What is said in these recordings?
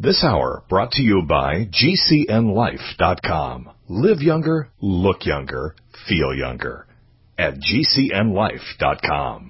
This hour brought to you by GCNLife.com. Live younger, look younger, feel younger. At GCNLife.com.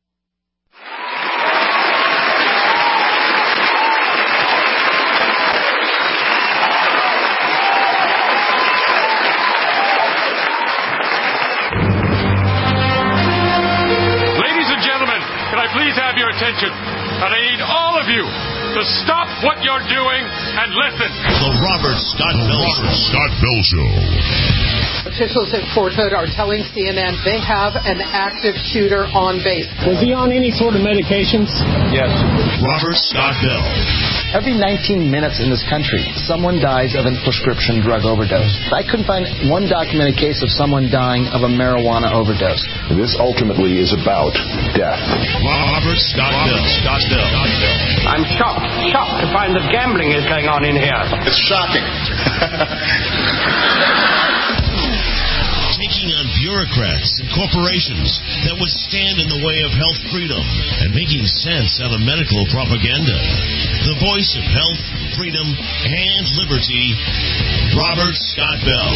Ladies and gentlemen, can I please have your attention? And I need all of you to stop what you're doing and listen. The Robert Scott Bell Show. Officials at Fort Hood are telling CNN they have an active shooter on base. Was he on any sort of medications? Yes. Robert Scott Bell. Every 19 minutes in this country, someone dies of a prescription drug overdose. I couldn't find one documented case of someone dying of a marijuana overdose. This ultimately is about death. Robert Scott Bell. I'm shocked to find that gambling is going on in here. It's shocking. Taking on bureaucrats and corporations that would stand in the way of health freedom and making sense out of medical propaganda. The voice of health, freedom, and liberty, Robert Scott Bell.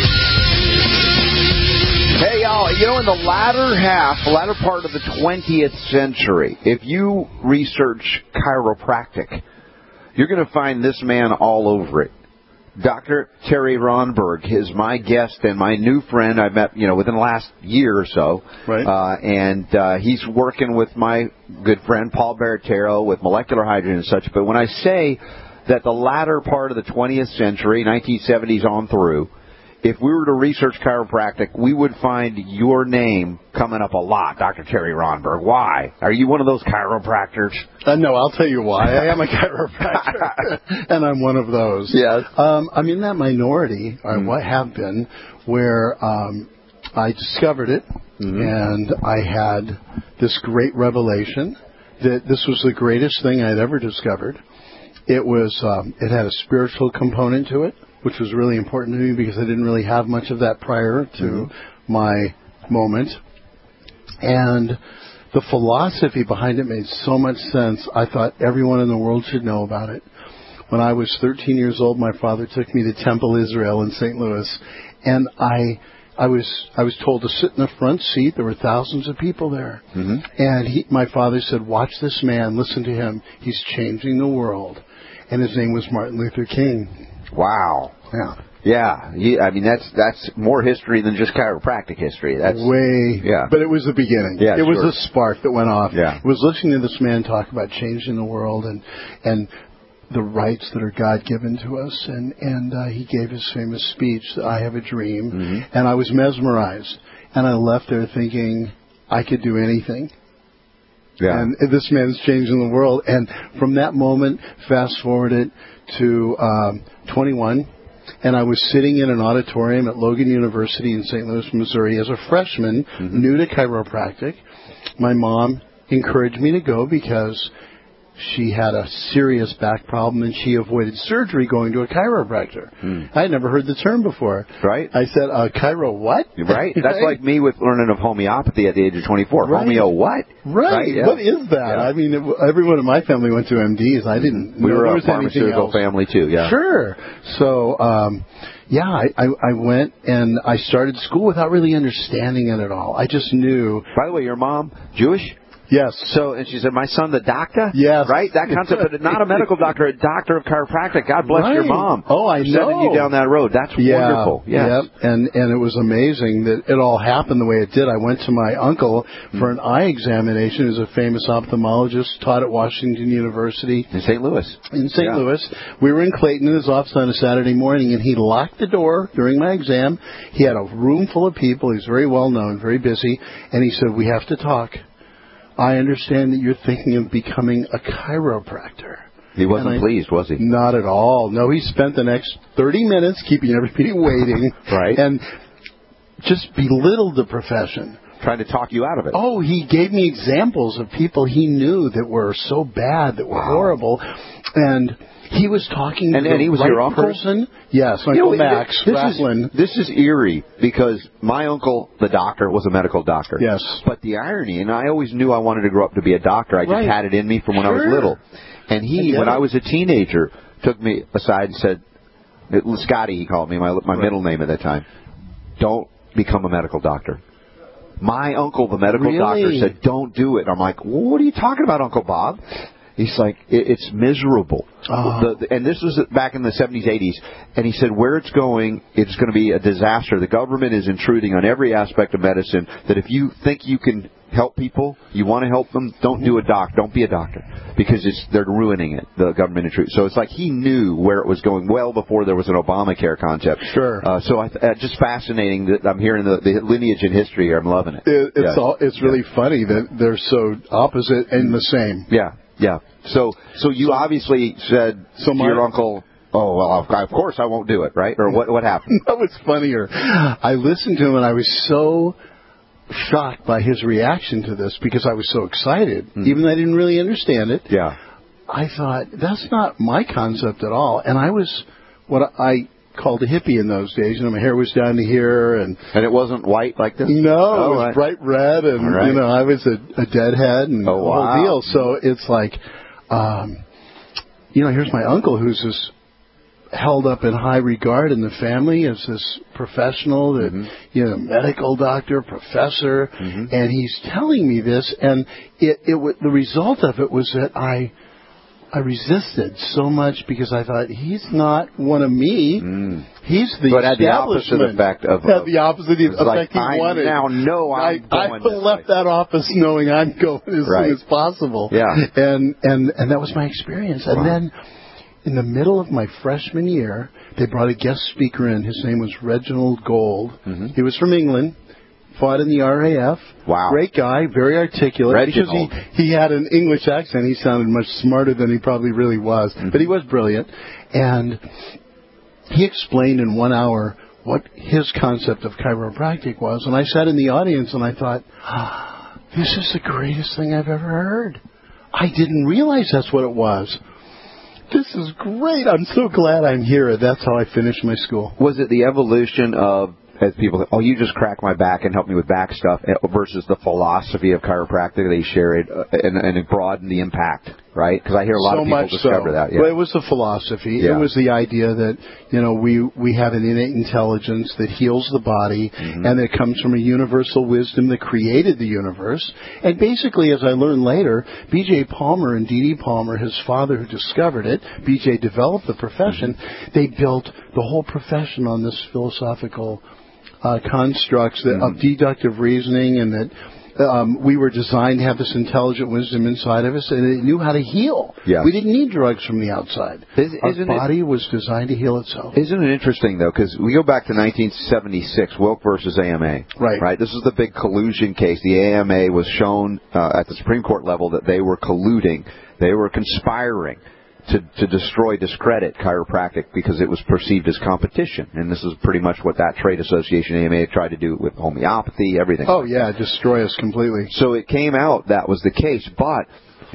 Hey, y'all, in the latter part of the 20th century, if you research chiropractic, you're going to find this man all over it. Dr. Terry Ronberg is my guest and my new friend I met, within the last year or so. Right. And he's working with my good friend Paul Baratero with molecular hydrogen and such. But when I say that the latter part of the 20th century, 1970s on through, if we were to research chiropractic, we would find your name coming up a lot, Dr. Terry Ronberg. Why? Are you one of those chiropractors? No, I'll tell you why. I am a chiropractor, and I'm one of those. Yes. I'm in that minority, or what have been, where I discovered it, and I had this great revelation that this was the greatest thing I'd ever discovered. It was. It had a spiritual component to it, which was really important to me because I didn't really have much of that prior to my moment. And the philosophy behind it made so much sense, I thought everyone in the world should know about it. When I was 13 years old, my father took me to Temple Israel in St. Louis, and I was told to sit in the front seat. There were thousands of people there. And my father said, watch this man, listen to him. He's changing the world. And his name was Martin Luther King. Wow. Yeah. I mean, that's more history than just chiropractic history. That's But it was the beginning. Yeah, it was a spark that went off. Yeah. It was listening to this man talk about changing the world and the rights that are God-given to us. And he gave his famous speech, I Have a Dream. And I was mesmerized. And I left there thinking, I could do anything. Yeah. And this man's changing the world. And from that moment, fast forward it to 21, and I was sitting in an auditorium at Logan University in St. Louis, Missouri as a freshman, new to chiropractic. My mom encouraged me to go because she had a serious back problem and she avoided surgery going to a chiropractor. I had never heard the term before. Right. I said, chiro what? Right. That's like me with learning of homeopathy at the age of 24. Right. Homeo what? Right. Yeah. What is that? Yeah. I mean, everyone in my family went to MDs. I didn't know we were there a was pharmaceutical family too, yeah. Sure. So, I went and I started school without really understanding it at all. I just knew. By the way, your mom, Jewish? Yes. So, and she said, my son, the doctor? Yes. Right? That concept, but not a medical doctor, a doctor of chiropractic. God bless your mom. Oh, I know. Sending you down that road. That's wonderful. Yes. Yep. And it was amazing that it all happened the way it did. I went to my uncle for an eye examination. He was a famous ophthalmologist, taught at Washington University. In St. Louis. In St. Louis. We were in Clayton in his office on a Saturday morning, and he locked the door during my exam. He had a room full of people. He's very well known, very busy. And he said, we have to talk. I understand that you're thinking of becoming a chiropractor. He wasn't pleased, was he? Not at all. No, he spent the next 30 minutes keeping everybody waiting. Right. And just belittled the profession. Trying to talk you out of it. Oh, he gave me examples of people he knew that were so bad, that were horrible. And he was talking to the he was right your uncle? person. Yes, Uncle Max Ratlin. This is eerie because my uncle, the doctor, was a medical doctor. Yes. But the irony, and I always knew I wanted to grow up to be a doctor. I just had it in me from when I was little. And he, when I was a teenager, took me aside and said, Scotty, he called me, my middle name at that time, don't become a medical doctor. My uncle, the medical doctor, said, don't do it. I'm like, well, what are you talking about, Uncle Bob? He's like, it's miserable. And this was back in the 70s, 80s. And he said, where it's going to be a disaster. The government is intruding on every aspect of medicine, that if you think you can help people, you want to help them, don't be a doctor. Because they're ruining it, the government intrudes. So it's like he knew where it was going well before there was an Obamacare concept. Sure. So just fascinating that I'm hearing the lineage and history here. I'm loving it. It's really funny that they're so opposite and the same. Yeah. Yeah. So you obviously said to your uncle, oh, well, of course I won't do it, right? Or what happened? That was funnier. I listened to him, and I was so shocked by his reaction to this because I was so excited, even though I didn't really understand it. Yeah. I thought, that's not my concept at all. And I was what I called a hippie in those days. My hair was down to here. And it wasn't white like this? No, it was bright red. And, I was a deadhead and the whole deal. So it's like, here's my uncle who's this held up in high regard in the family as this professional, medical doctor, professor. And he's telling me this. And the result of it was that I resisted so much because I thought, he's not one of me. He's the But had the opposite effect of... Had the opposite effect like, he wanted. I now know I'm going I left that office knowing I'm going as soon as possible. Yeah. And that was my experience. And then in the middle of my freshman year, they brought a guest speaker in. His name was Reginald Gold. He was from England. Fought in the RAF. Wow. Great guy, very articulate. Reginald. Because he had an English accent. He sounded much smarter than he probably really was. But he was brilliant. And he explained in 1 hour what his concept of chiropractic was. And I sat in the audience and I thought, this is the greatest thing I've ever heard. I didn't realize that's what it was. This is great. I'm so glad I'm here. That's how I finished my school. Was it the evolution of, as people think, you just crack my back and help me with back stuff, versus the philosophy of chiropractic they shared and it broadened the impact, right? Because I hear a lot of people discover that. Yeah. Well, it was the philosophy. Yeah. It was the idea that, we have an innate intelligence that heals the body and that comes from a universal wisdom that created the universe. And basically, as I learned later, B.J. Palmer and D.D. Palmer, his father who discovered it, B.J. developed the profession, they built the whole profession on this philosophical constructs of deductive reasoning, and that we were designed to have this intelligent wisdom inside of us, and it knew how to heal. Yeah. We didn't need drugs from the outside. Our body was designed to heal itself. Isn't it interesting, though, because we go back to 1976, Wilk versus AMA. Right. This is the big collusion case. The AMA was shown at the Supreme Court level that they were colluding. They were conspiring to destroy, discredit chiropractic because it was perceived as competition. And this is pretty much what that trade association, AMA, tried to do with homeopathy, everything. Oh, yeah, destroy us completely. So it came out that was the case. But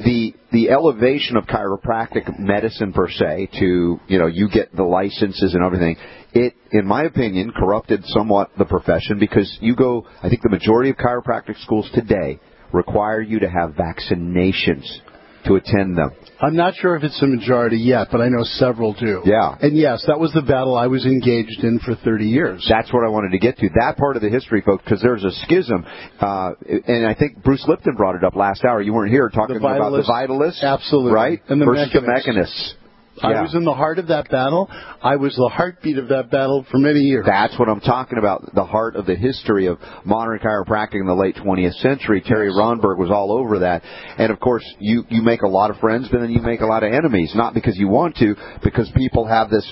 the elevation of chiropractic medicine per se to, you get the licenses and everything, it, in my opinion, corrupted somewhat the profession because I think the majority of chiropractic schools today require you to have vaccinations to attend them. I'm not sure if it's the majority yet, but I know several do. Yeah. And yes, that was the battle I was engaged in for 30 years. That's what I wanted to get to. That part of the history, folks, because there's a schism. And I think Bruce Lipton brought it up last hour. You weren't here talking about the vitalists. Absolutely. Right? And versus the mechanists. I was in the heart of that battle. I was the heartbeat of that battle for many years. That's what I'm talking about, the heart of the history of modern chiropractic in the late 20th century. Terry Ronberg was all over that. And, of course, you make a lot of friends, but then you make a lot of enemies, not because you want to, because people have this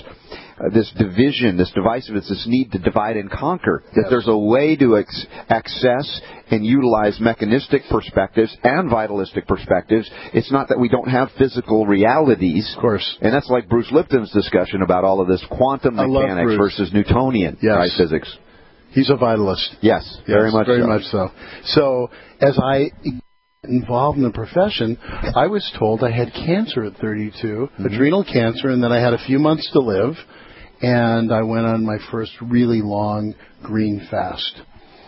division, this divisiveness, this need to divide and conquer. That there's a way to access and utilize mechanistic perspectives and vitalistic perspectives. It's not that we don't have physical realities. Of course. And that's like Bruce Lipton's discussion about all of this quantum mechanics versus Newtonian physics. He's a vitalist. Yes, very much so. So as I involved in the profession, I was told I had cancer at 32, adrenal cancer, and that I had a few months to live. And I went on my first really long green fast.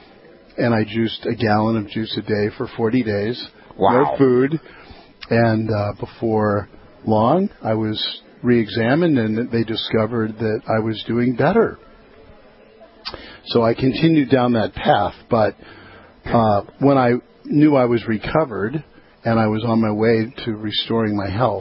And I juiced a gallon of juice a day for 40 days. Wow. No food. And before long, I was re-examined, and they discovered that I was doing better. So I continued down that path, but when I knew I was recovered and I was on my way to restoring my health,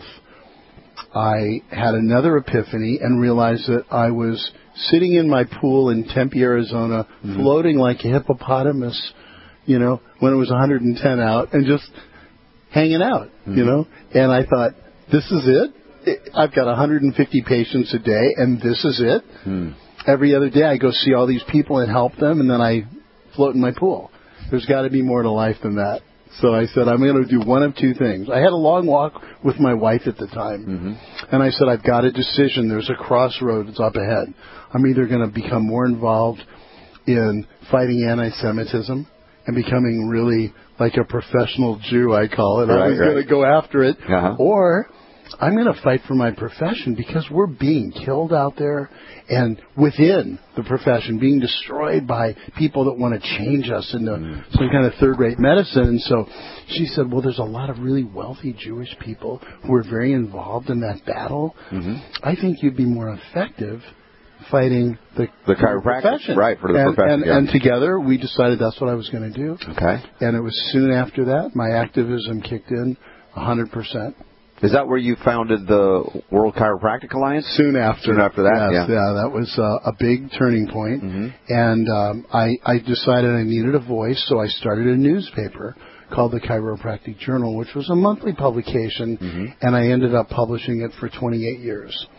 I had another epiphany and realized that I was sitting in my pool in Tempe, Arizona, floating like a hippopotamus, when it was 110 out, and just hanging out, And I thought, this is it? I've got 150 patients a day, and this is it? Every other day I go see all these people and help them, and then I float in my pool. There's got to be more to life than that. So I said, I'm going to do one of two things. I had a long walk with my wife at the time, and I said, I've got a decision. There's a crossroads up ahead. I'm either going to become more involved in fighting anti-Semitism and becoming really like a professional Jew, I call it. I was going to go after it. Or I'm going to fight for my profession, because we're being killed out there and within the profession, being destroyed by people that want to change us into some kind of third-rate medicine. And so she said, well, there's a lot of really wealthy Jewish people who are very involved in that battle. I think you'd be more effective fighting the chiropractic profession. Right, for the profession. And together we decided that's what I was going to do. Okay. And it was soon after that my activism kicked in 100%. Is that where you founded the World Chiropractic Alliance? Soon after. Soon after that, yes, yeah. That was a big turning point. And I decided I needed a voice, so I started a newspaper called the Chiropractic Journal, which was a monthly publication, and I ended up publishing it for 28 years.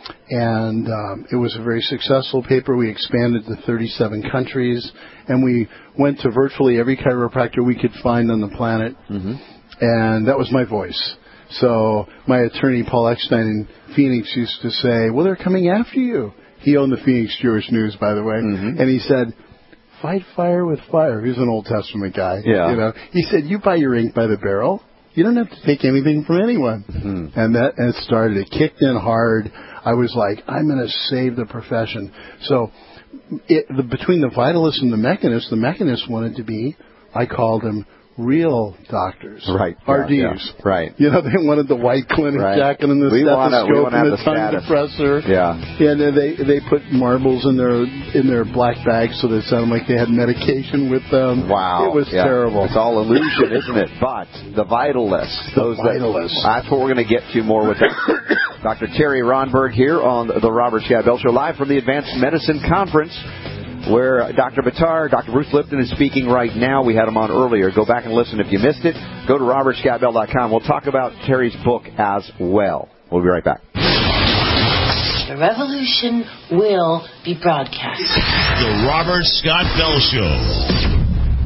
And it was a very successful paper. We expanded to 37 countries, and we went to virtually every chiropractor we could find on the planet, and that was my voice. So my attorney, Paul Eckstein in Phoenix, used to say, well, they're coming after you. He owned the Phoenix Jewish News, by the way. And he said, fight fire with fire. He's an Old Testament guy. He said, you buy your ink by the barrel. You don't have to take anything from anyone. And it started. It kicked in hard. I was like, I'm going to save the profession. So between the Vitalists and the Mechanists wanted to be, I called them, real doctors. Right. RDs. Yeah, right. They wanted the white clinic jacket and the stethoscope and the tongue depressor. And they put marbles in their black bags so they sounded like they had medication with them. Wow. It was terrible. It's all illusion, isn't it? But the Vitalists. That's what we're going to get to more with Dr. Terry Ronberg here on the Robert Scott Bell Show, live from the Advanced Medicine Conference, where Dr. Buttar, Dr. Bruce Lipton is speaking right now. We had him on earlier. Go back and listen if you missed it. Go to robertscottbell.com. We'll talk about Terry's book as well. We'll be right back. The revolution will be broadcast. The Robert Scott Bell Show.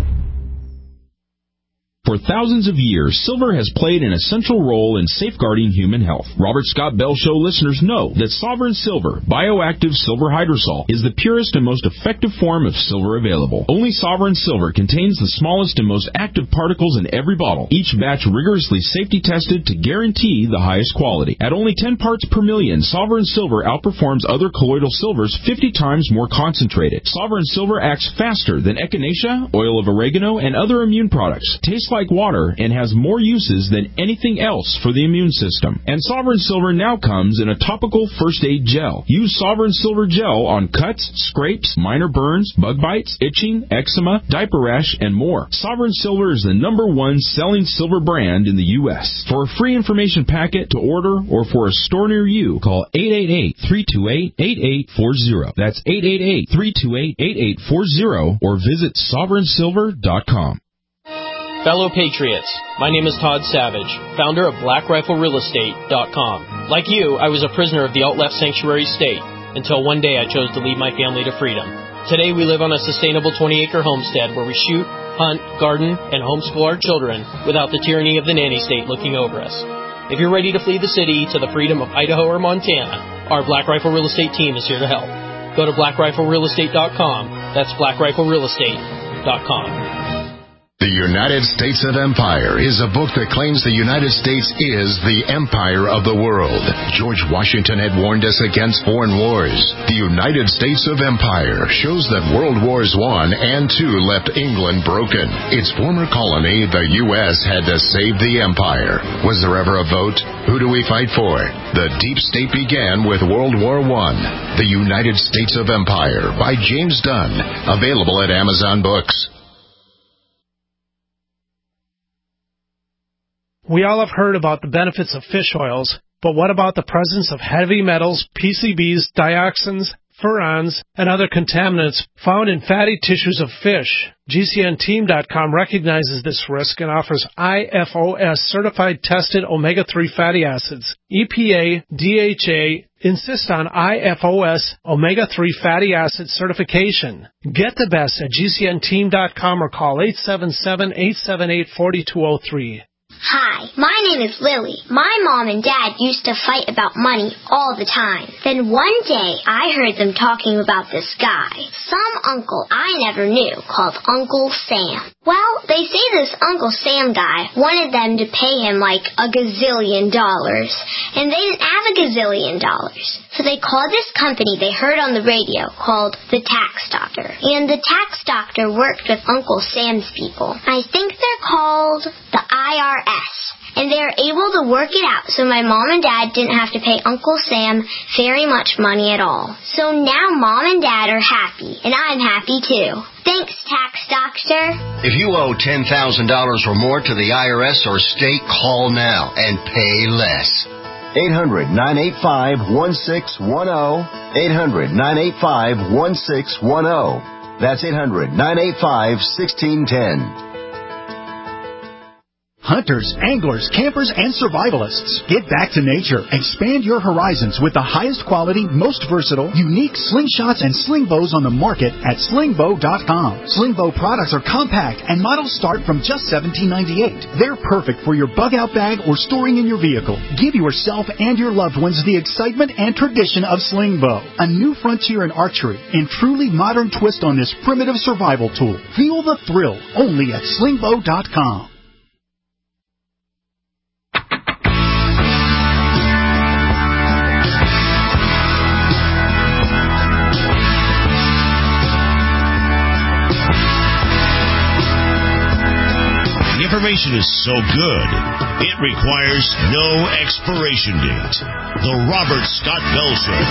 For thousands of years, silver has played an essential role in safeguarding human health. Robert Scott Bell Show listeners know that Sovereign Silver, bioactive silver hydrosol, is the purest and most effective form of silver available. Only Sovereign Silver contains the smallest and most active particles in every bottle, each batch rigorously safety tested to guarantee the highest quality. At only 10 parts per million, Sovereign Silver outperforms other colloidal silvers 50 times more concentrated. Sovereign Silver acts faster than echinacea, oil of oregano, and other immune products. Tastes like water and has more uses than anything else for the immune system. And Sovereign Silver now comes in a topical first aid gel. Use Sovereign Silver gel on cuts, scrapes, minor burns, bug bites, itching, eczema, diaper rash, and more. Sovereign Silver is the #1 selling silver brand in the U.S. For a free information packet to order or for a store near you, call 888-328-8840. That's 888-328-8840 or visit sovereignsilver.com. Fellow Patriots, my name is Todd Savage, founder of BlackRifleRealEstate.com. Like you, I was a prisoner of the alt-left sanctuary state until one day I chose to lead my family to freedom. Today we live on a sustainable 20-acre homestead where we shoot, hunt, garden, and homeschool our children without the tyranny of the nanny state looking over us. If you're ready to flee the city to the freedom of Idaho or Montana, our Black Rifle Real Estate team is here to help. Go to BlackRifleRealEstate.com. That's BlackRifleRealEstate.com. The United States of Empire is a book that claims the United States is the empire of the world. George Washington had warned us against foreign wars. The United States of Empire shows that World Wars I and II left England broken. Its former colony, the U.S., had to save the empire. Was there ever a vote? Who do we fight for? The deep state began with World War I. The United States of Empire by James Dunn. Available at Amazon Books. We all have heard about the benefits of fish oils, but what about the presence of heavy metals, PCBs, dioxins, furans, and other contaminants found in fatty tissues of fish? GCNteam.com recognizes this risk and offers IFOS certified tested omega-3 fatty acids. EPA, DHA insist on IFOS omega-3 fatty acid certification. Get the best at GCNteam.com or call 877-878-4203. Hi, my name is Lily. My mom and dad used to fight about money all the time. Then one day, I heard them talking about this guy, some uncle I never knew, called Uncle Sam. Well, they say this Uncle Sam guy wanted them to pay him like $1 gazillion, and they didn't have $1 gazillion. So they called this company they heard on the radio called the Tax Doctor. And the Tax Doctor worked with Uncle Sam's people. I think they're called the IRS. And they are able to work it out so my mom and dad didn't have to pay Uncle Sam very much money at all. So now mom and dad are happy, and I'm happy too. Thanks, Tax Doctor. If you owe $10,000 or more to the IRS or state, call now and pay less. 800-985-1610. 800-985-1610. That's 800-985-1610. Hunters, anglers, campers, and survivalists. Get back to nature. Expand your horizons with the highest quality, most versatile, unique slingshots and sling bows on the market at slingbow.com. Sling bow products are compact and models start from just $17.98. They're perfect for your bug-out bag or storing in your vehicle. Give yourself and your loved ones the excitement and tradition of sling bow. A new frontier in archery and truly modern twist on this primitive survival tool. Feel the thrill only at slingbow.com. Information is so good, it requires no expiration date. The Robert Scott Bell Show.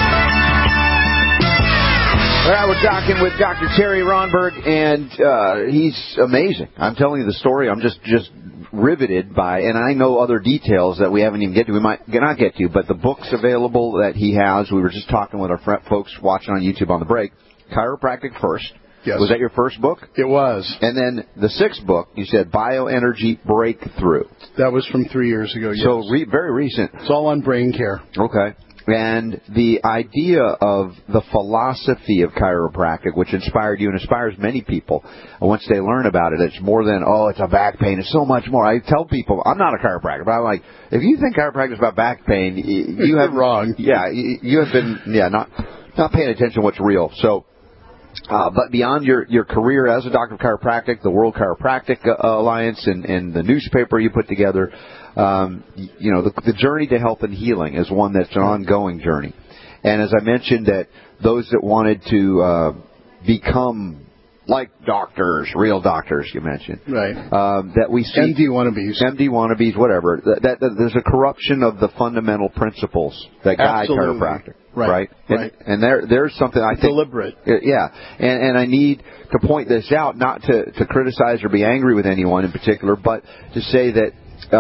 All right, we're talking with Dr. Terry Ronberg, and he's amazing. I'm telling you the story. I'm just riveted by, and I know other details that we haven't even get to. We might not get to, but the book's available that he has. We were just talking with our folks watching on YouTube on the break. Chiropractic First. Yes. Was that your first book? It was. And then the sixth book, you said Bioenergy Breakthrough. That was from 3 years ago, yes. So very recent. It's all on brain care. Okay. And the idea of the philosophy of chiropractic, which inspired you and inspires many people, once they learn about it, it's more than, it's a back pain. It's so much more. I tell people, I'm not a chiropractor, but I'm like, if you think chiropractic is about back pain, you have wrong. Yeah, you have been, not paying attention to what's real. So, but beyond your career as a doctor of chiropractic, the World Chiropractic Alliance, and the newspaper you put together, the journey to health and healing is one that's an ongoing journey. And as I mentioned, that those that wanted to become like doctors, real doctors, you mentioned, right? That we see MD wannabes, whatever. That there's a corruption of the fundamental principles that guide chiropractic. Right. And there's something I think deliberate. Yeah. And I need to point this out, not to criticize or be angry with anyone in particular, but to say that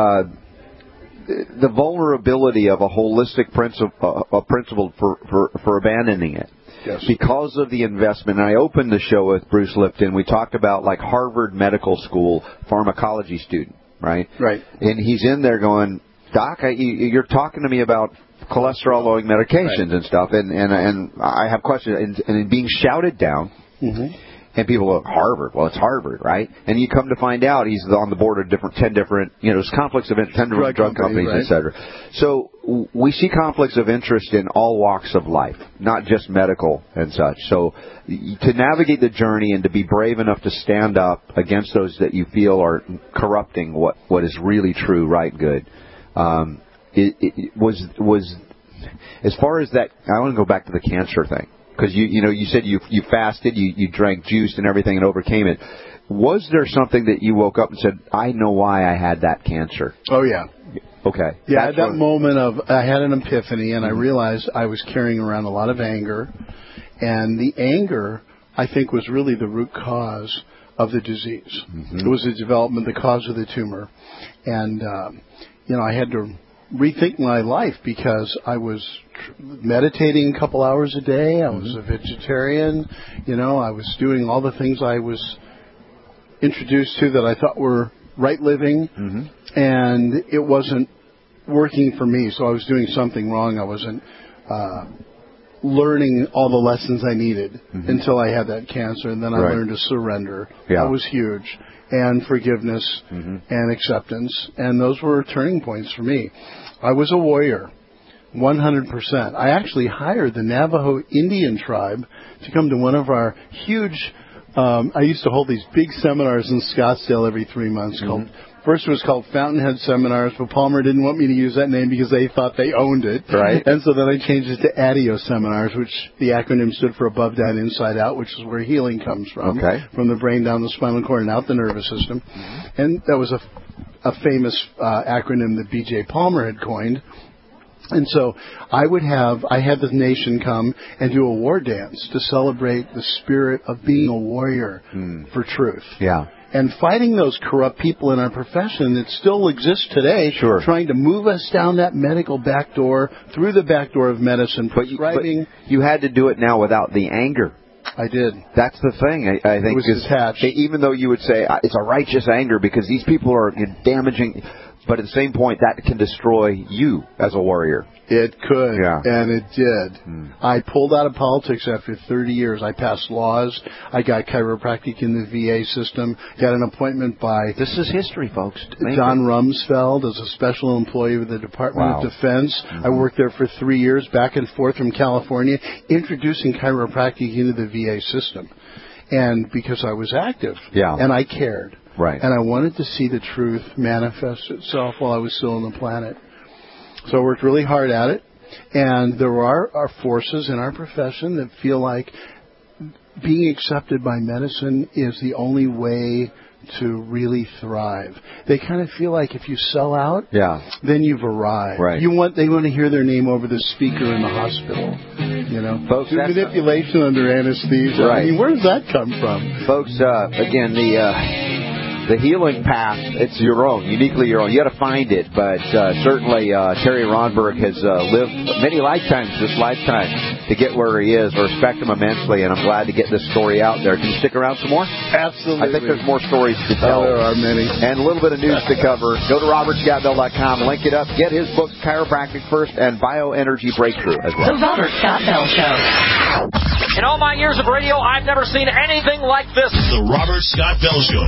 the vulnerability of a holistic principle for abandoning it. Yes. Because of the investment. And I opened the show with Bruce Lipton. We talked about like Harvard Medical School pharmacology student, right? Right. And he's in there going, Doc, you're talking to me about cholesterol-lowering medications and stuff, and I have questions, and being shouted down. Mm-hmm. And people go, Harvard? Well, it's Harvard, right? And you come to find out he's on the board of 10 different, there's conflicts of interest, 10 different drug companies, right? Et cetera. So we see conflicts of interest in all walks of life, not just medical and such. So to navigate the journey and to be brave enough to stand up against those that you feel are corrupting what is really true, right, good, it was as far as that. I want to go back to the cancer thing. Because you said you fasted, you drank juice and everything and overcame it. Was there something that you woke up and said, I know why I had that cancer? Oh, yeah. Okay. Yeah, at that moment I had an epiphany, and I realized I was carrying around a lot of anger. And the anger, I think, was really the root cause of the disease. Mm-hmm. It was the cause of the tumor. And, I had to rethink my life because I was meditating a couple hours a day. I was a vegetarian. I was doing all the things I was introduced to that I thought were right living. Mm-hmm. And it wasn't working for me, so I was doing something wrong. I wasn't learning all the lessons I needed until I had that cancer. And then I learned to surrender. Yeah. That was huge. And forgiveness and acceptance. And those were turning points for me. I was a warrior, 100%. I actually hired the Navajo Indian tribe to come to one of our huge, I used to hold these big seminars in Scottsdale every 3 months called, first it was called Fountainhead Seminars, but Palmer didn't want me to use that name because they thought they owned it. Right. And so then I changed it to ADIO Seminars, which the acronym stood for Above Down, Inside Out, which is where healing comes from. Okay. From the brain down the spinal cord and out the nervous system. And that was a famous acronym that B.J. Palmer had coined. And so I had the nation come and do a war dance to celebrate the spirit of being a warrior for truth. Yeah. And fighting those corrupt people in our profession that still exists today, trying to move us down that medical back door, through the back door of medicine, prescribing. But you had to do it now without the anger. I did. That's the thing, I think. It was detached. Even though you would say it's a righteous anger because these people are damaging, but at the same point, that can destroy you as a warrior. It could, and it did. I pulled out of politics after 30 years. I passed laws. I got chiropractic in the VA system. Got an appointment by... This is history, folks. Don Rumsfeld as a special employee with the Department of Defense. I worked there for 3 years, back and forth from California, introducing chiropractic into the VA system. And because I was active, and I cared. Right. And I wanted to see the truth manifest itself while I was still on the planet. So I worked really hard at it. And there are forces in our profession that feel like being accepted by medicine is the only way to really thrive. They kind of feel like if you sell out, then you've arrived. Right. They want to hear their name over the speaker in the hospital. Folks, do manipulation under anesthesia. Right. I mean, where does that come from? Folks, again, the healing path, it's your own, uniquely your own. You got to find it, but certainly Terry Ronberg has lived many lifetimes this lifetime to get where he is. I respect him immensely, and I'm glad to get this story out there. Can you stick around some more? Absolutely. I think there's more stories to tell. There are many. And a little bit of news to cover. Go to RobertScottBell.com, link it up, get his books, Chiropractic First and Bioenergy Breakthrough as well. The Robert Scott Bell Show. In all my years of radio, I've never seen anything like this. The Robert Scott Bell Show.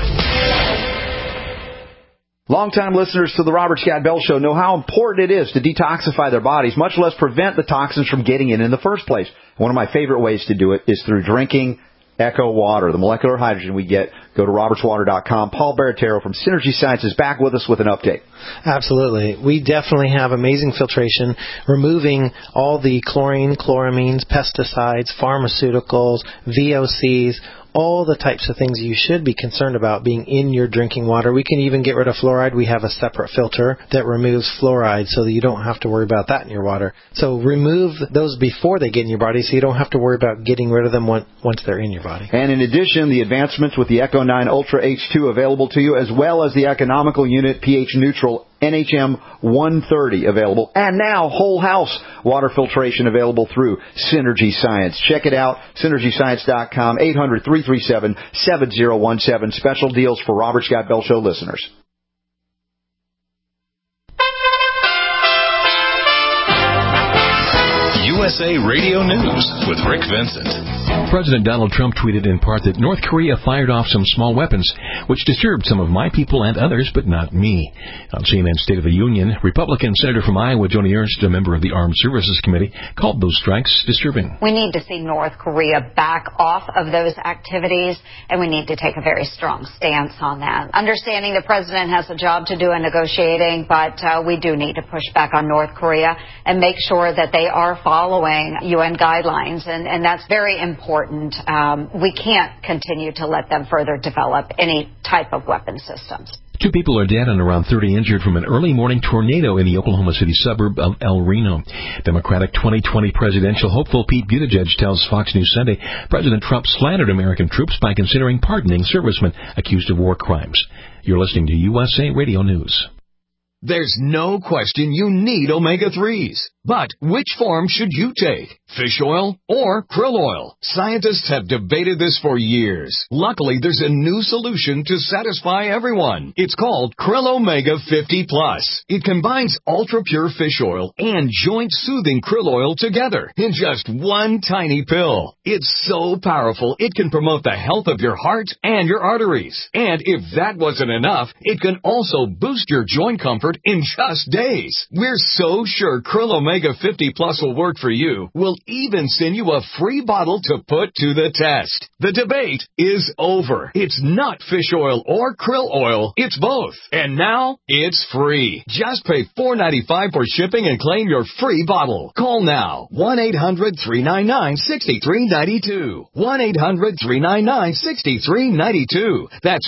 Longtime listeners to the Robert Scott Bell Show know how important it is to detoxify their bodies, much less prevent the toxins from getting in the first place. One of my favorite ways to do it is through drinking Echo Water, the molecular hydrogen we get. Go to robertswater.com. Paul Baratero from Synergy Science is back with us with an update. Absolutely. We definitely have amazing filtration, removing all the chlorine, chloramines, pesticides, pharmaceuticals, VOCs, all the types of things you should be concerned about being in your drinking water. We can even get rid of fluoride. We have a separate filter that removes fluoride so that you don't have to worry about that in your water. So remove those before they get in your body so you don't have to worry about getting rid of them once they're in your body. And in addition, the advancements with the Echo 9 Ultra H2 available to you, as well as the economical unit pH neutral NHM 130 available. And now whole house water filtration available through Synergy Science. Check it out, synergyscience.com, 800-337-7017. Special deals for Robert Scott Bell Show listeners. USA Radio News with Rick Vincent. President Donald Trump tweeted in part that North Korea fired off some small weapons, which disturbed some of my people and others, but not me. On CNN's State of the Union, Republican Senator from Iowa, Joni Ernst, a member of the Armed Services Committee, called those strikes disturbing. We need to see North Korea back off of those activities, and we need to take a very strong stance on that. Understanding the president has a job to do in negotiating, but we do need to push back on North Korea and make sure that they are following UN guidelines, and that's very important. We can't continue to let them further develop any type of weapon systems. 2 people are dead and around 30 injured from an early morning tornado in the Oklahoma City suburb of El Reno. Democratic 2020 presidential hopeful Pete Buttigieg tells Fox News Sunday President Trump slandered American troops by considering pardoning servicemen accused of war crimes. You're listening to USA Radio News. There's no question you need omega-3s. But which form should you take? Fish oil or krill oil? Scientists have debated this for years. Luckily, there's a new solution to satisfy everyone. It's called Krill Omega 50 Plus. It combines ultra-pure fish oil and joint-soothing krill oil together in just one tiny pill. It's so powerful, it can promote the health of your heart and your arteries. And if that wasn't enough, it can also boost your joint comfort in just days. We're so sure Krill Omega 50 Plus will work for you. We'll even send you a free bottle to put to the test. The debate is over. It's not fish oil or krill oil. It's both. And now it's free. Just pay $4.95 for shipping and claim your free bottle. Call now. 1-800-399-6392. 1-800-399-6392. That's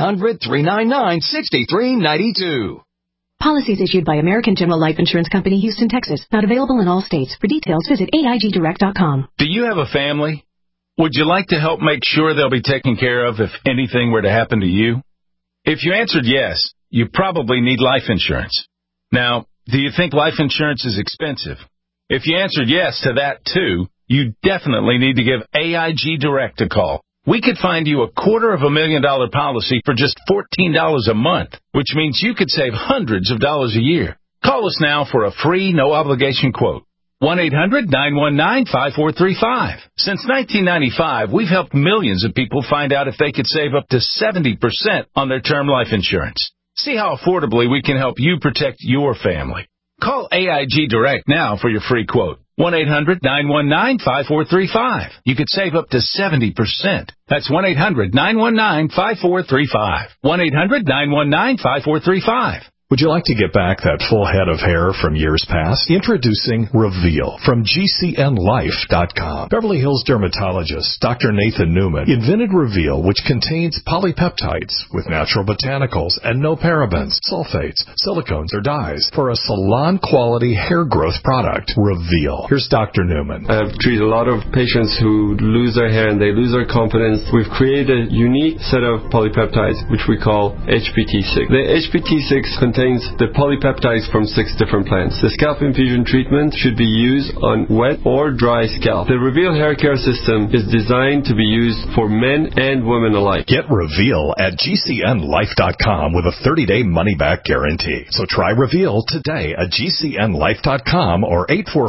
1-800-399-6392. Policies issued by American General Life Insurance Company, Houston, Texas. Not available in all states. For details, visit AIGdirect.com. Do you have a family? Would you like to help make sure they'll be taken care of if anything were to happen to you? If you answered yes, you probably need life insurance. Now, do you think life insurance is expensive? If you answered yes to that, too, you definitely need to give AIG Direct a call. We could find you a $250,000 policy for just $14 a month, which means you could save hundreds of dollars a year. Call us now for a free, no-obligation quote. 1-800-919-5435. Since 1995, we've helped millions of people find out if they could save up to 70% on their term life insurance. See how affordably we can help you protect your family. Call AIG Direct now for your free quote. 1-800-919-5435. You could save up to 70%. That's 1-800-919-5435. 1-800-919-5435. Would you like to get back that full head of hair from years past? Introducing Reveal from GCNLife.com. Beverly Hills dermatologist Dr. Nathan Newman invented Reveal, which contains polypeptides with natural botanicals and no parabens, sulfates, silicones, or dyes for a salon-quality hair growth product. Reveal. Here's Dr. Newman. I've treated a lot of patients who lose their hair and they lose their confidence. We've created a unique set of polypeptides, which we call HPT6. The HPT6 contains the polypeptides from 6 different plants. The scalp infusion treatment should be used on wet or dry scalp. The Reveal hair care system is designed to be used for men and women alike. Get Reveal at GCNLife.com with a 30-day money-back guarantee. So try Reveal today at GCNLife.com or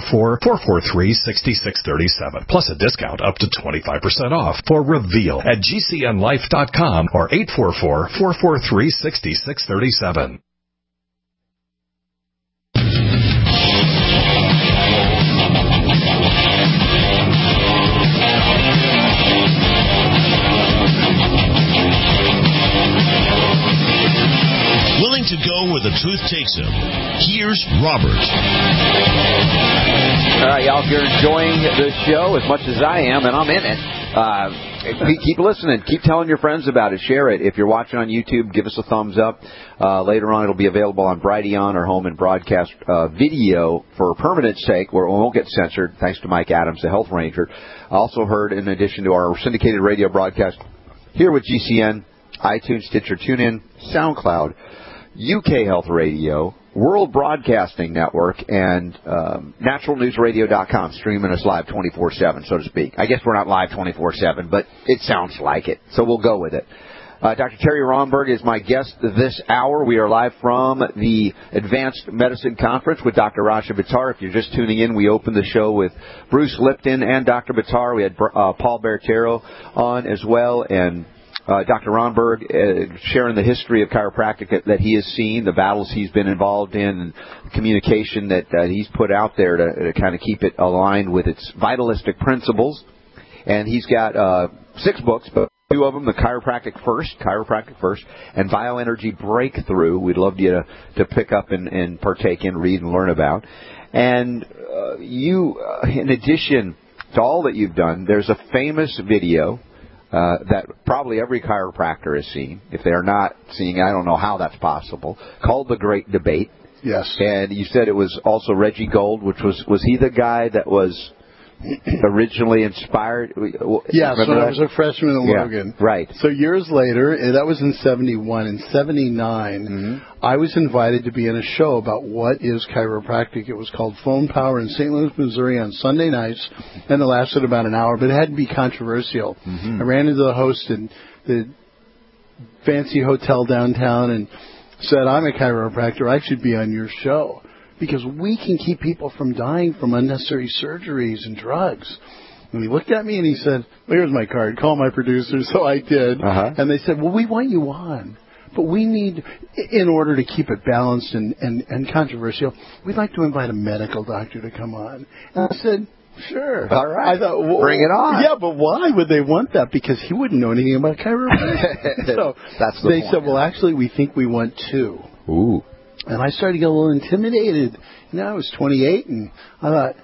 844-443-6637. Plus a discount up to 25% off for Reveal at GCNLife.com or 844-443-6637. Willing to go where the truth takes him. Here's Robert. All right, y'all, if you're enjoying the show as much as I am, and I'm in it, keep listening. Keep telling your friends about it. Share it. If you're watching on YouTube, give us a thumbs up. Later on, it'll be available on Brighteon, our home and broadcast video for permanent sake, where it won't get censored, thanks to Mike Adams, the Health Ranger. Also heard, in addition to our syndicated radio broadcast here with GCN, iTunes, Stitcher, TuneIn, SoundCloud, UK Health Radio, World Broadcasting Network, and naturalnewsradio.com, streaming us live 24/7, so to speak. I guess we're not live 24/7, but it sounds like it, so we'll go with it. Dr. Terry Romberg is my guest this hour. We are live from the Advanced Medicine Conference with Dr. Rasha Buttar. If you're just tuning in, we opened the show with Bruce Lipton and Dr. Buttar. We had Paul Bertero on as well, and Dr. Romberg sharing the history of chiropractic that he has seen, the battles he's been involved in, and communication that he's put out there to kind of keep it aligned with its vitalistic principles. And he's got 6 books, but 2 of them, the Chiropractic First, and Bioenergy Breakthrough. We'd love you to pick up and partake in, read, and learn about. And you, in addition to all that you've done, there's a famous video that probably every chiropractor has seen. If they're not seeing it, I don't know how that's possible, called The Great Debate. Yes. And you said it was also Reggie Gold, which was he the guy that was originally inspired? Yes, when I was a freshman in Logan. Right. So years later, that was in 71. In 79, I was invited to be in a show about what is chiropractic. It was called Phone Power in St. Louis, Missouri on Sunday nights, and it lasted about an hour, but it had to be controversial. I ran into the host in the fancy hotel downtown and said, I'm a chiropractor. I should be on your show, because we can keep people from dying from unnecessary surgeries and drugs. And he looked at me and he said, well, here's my card. Call my producer. So I did. And they said, well, we want you on, but we need, in order to keep it balanced and controversial, we'd like to invite a medical doctor to come on. And I said, sure. All right. I thought, well, bring it on. Yeah, but why would they want that? Because he wouldn't know anything about chiropractic. So that's the they point. said, well, actually, we think we want 2. Ooh. And I started to get a little intimidated. I was 28, and I thought,